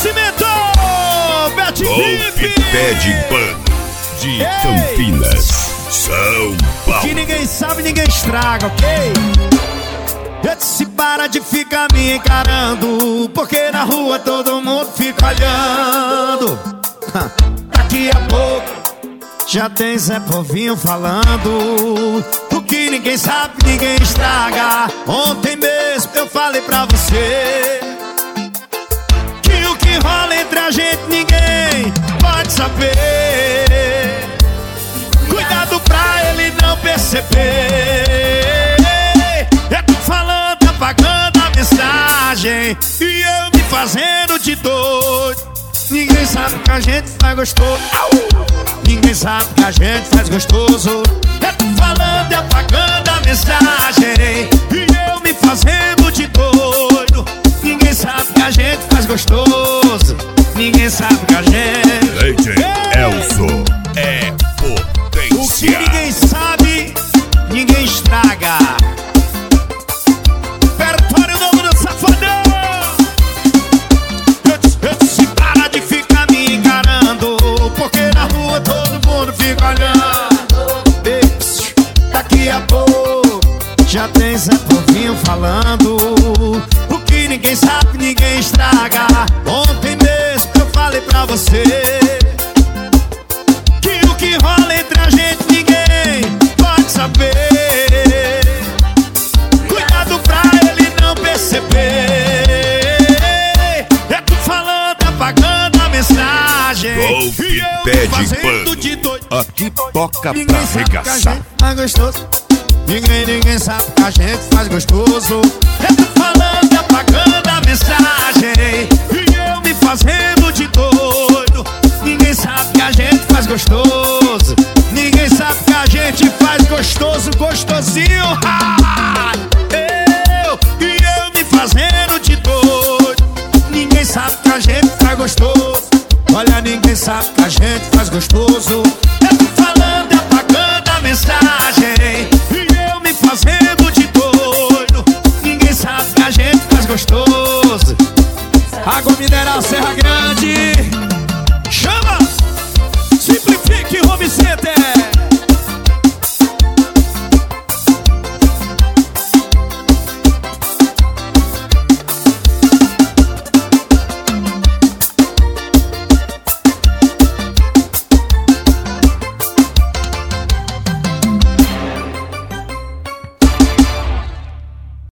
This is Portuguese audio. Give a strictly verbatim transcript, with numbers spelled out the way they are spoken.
Nascimento, Bete Vipe, Pede Pan de Ei. Campinas, São Paulo. Que ninguém sabe, ninguém estraga, ok? Se para de ficar me encarando, porque na rua todo mundo fica olhando. Daqui a pouco já tem Zé Povinho falando. O que ninguém sabe, ninguém estraga. Ontem mesmo eu falei pra você que o que rola entre a gente ninguém pode saber. Cuidado pra ele não perceber. É tu falando, apagando a mensagem, e eu me fazendo de doido. Ninguém sabe que a gente faz gostoso. Ninguém sabe que a gente faz gostoso. É tu falando e apagando a mensagem, e eu me fazendo de doido. Ninguém sabe que a gente faz gostoso. Ninguém sabe que a gente D J Elzo é potência. O que ninguém sabe, ninguém estraga. Repertório novo do Safadão. Eu disse, eu disse, para de ficar me encarando, porque na rua todo mundo fica olhando. Ei, daqui a pouco já tem Zé Povinho falando. O que ninguém sabe, ninguém estraga. Ontem mesmo eu falei pra você que o que rola entre a gente ninguém pode saber. Cuidado pra ele não perceber. É tu falando, apagando a mensagem, Golpe e eu Pede fazendo de Pano. doido. Aqui toca Ninguém pra sabe que a arregaçar. gente faz gostoso. Ninguém, ninguém sabe que a gente faz gostoso. É tu falando, apagando a mensagem, e eu me fazendo de doido. Ninguém sabe que a gente faz gostoso. Ninguém sabe que a gente faz gostoso, gostosinho. Ah, eu e eu me fazendo de doido. Ninguém sabe que a gente faz gostoso. Olha, ninguém sabe que a gente faz gostoso.